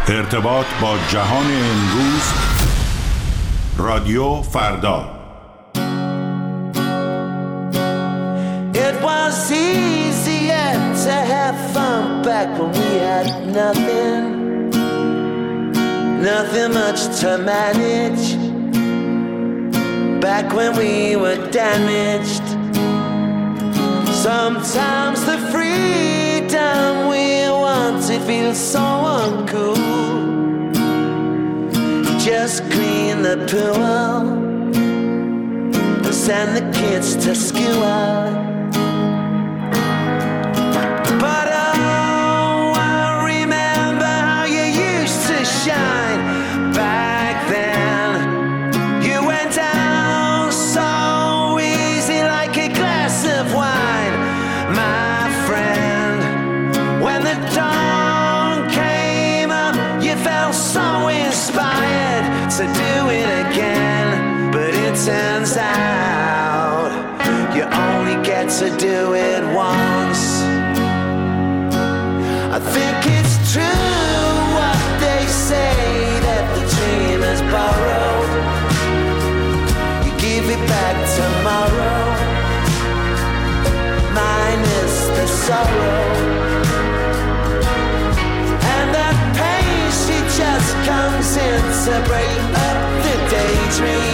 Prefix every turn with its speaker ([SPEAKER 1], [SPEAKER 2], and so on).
[SPEAKER 1] ارتباط با جهان امروز. رادیو فردا.
[SPEAKER 2] It was easier to have fun back when we had nothing much to manage. Back when we were damaged. Sometimes the freedom we wanted feels so uncool. Just clean the pool and send the kids to school. But oh, I remember how you used to shine back then. You went down so easy like a glass of wine, my friend. When the dawn came up, you felt so inspired to do it again. But it turns out you only get to do it once. I think it's true what they say, that the dream is borrowed. You give it back tomorrow, minus the sorrow. And that pain, she just comes in to break up the daydream.